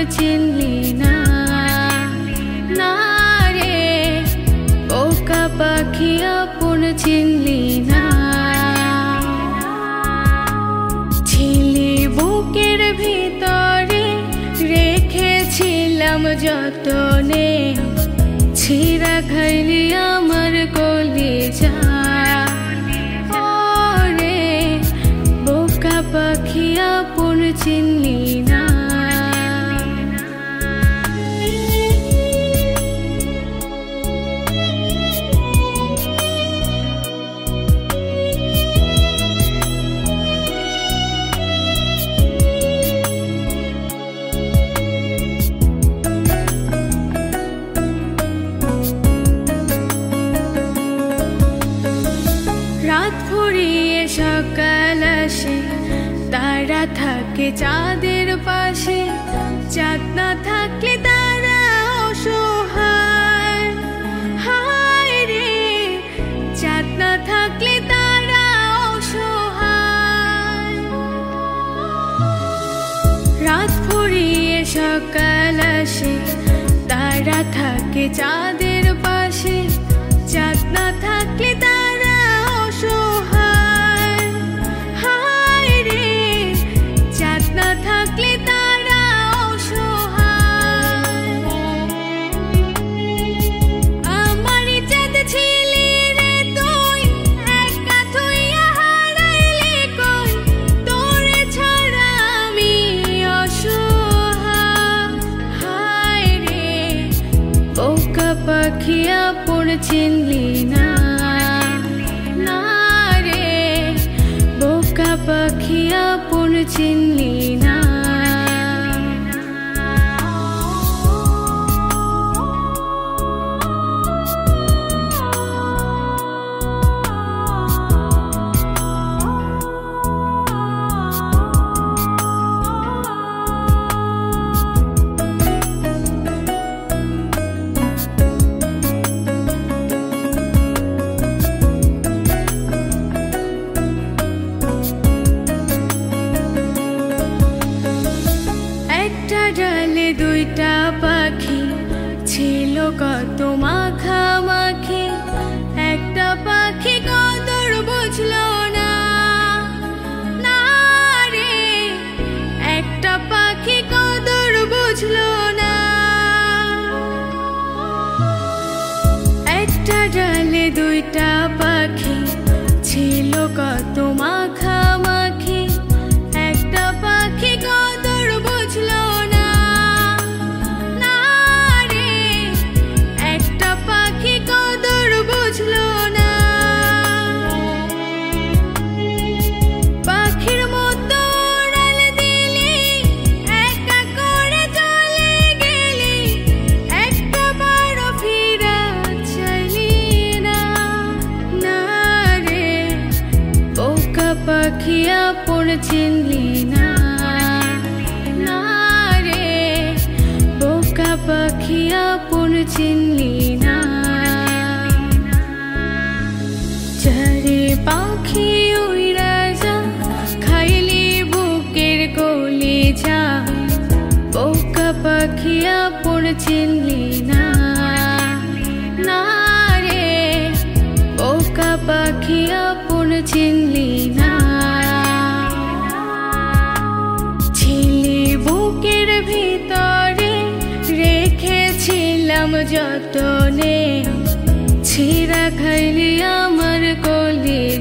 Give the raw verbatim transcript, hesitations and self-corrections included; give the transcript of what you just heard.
চিনলি না, না রে বোকা পাখি আপন চিনলি না। ছিলি বুকের ভিতরে রেখেছিলাম যতনে, ছিঁড়া খাইলি আমার কলিজা। ওরে বোকা পাখি আপন চিনলি না। রাত ফুরিয়ে সকাল আসে, তারা থাকে চাঁদের পাশে, চাঁদ না থাকলে তারা অসহায়। হায় রে চাঁদ না থাকলে তারা অসহায়। রাত ফুরিয়ে সকাল আসে, তারা থাকে চাঁদের পাশে, চাঁদ না থাকলে তারা অসহায়। হায় রে চাঁদ না থাকলে তারা অসহায়। আমারই চাঁদ ছিলি রে তুই, একা থুইয়া হারাইলি কই, তোরে ছাড়া আমি অসহায়। হায় রে বোকা পাখি আপন চিনলি না, না রে বোকা পাখি আপন চিনলি না। ডালে দুইটা পাখি ছিল কত মাখামাখি, একটা পাখি কদর বুঝলো না, না রে একটা পাখি কদর বুঝলো না। একটা ডালে দুইটা পাখি ছিল কত মাখামাখি, একটা পাখি কদর বুঝলো না, না রে একটা পাখি কদর বুঝলো না। পাখির মতো উড়াল দিলি, একা করে চলে গেলি, একটা বারো ফিরা চাইলি না, না রে বোকা পাখি আপন চিনলি না, না রে বোকা পাখি আপন চিনলি না। চারে পাখি উইরা যা, খাইলি বুকের কলিজা, বোকা পাখি আপন চিনলি না, না রে বোকা পাখি আপন চিনলি না। ছিলি বুকের ভিতরে রেখেছিলাম যতনে, ছিঁড়া খাইলি আমার কলিজা।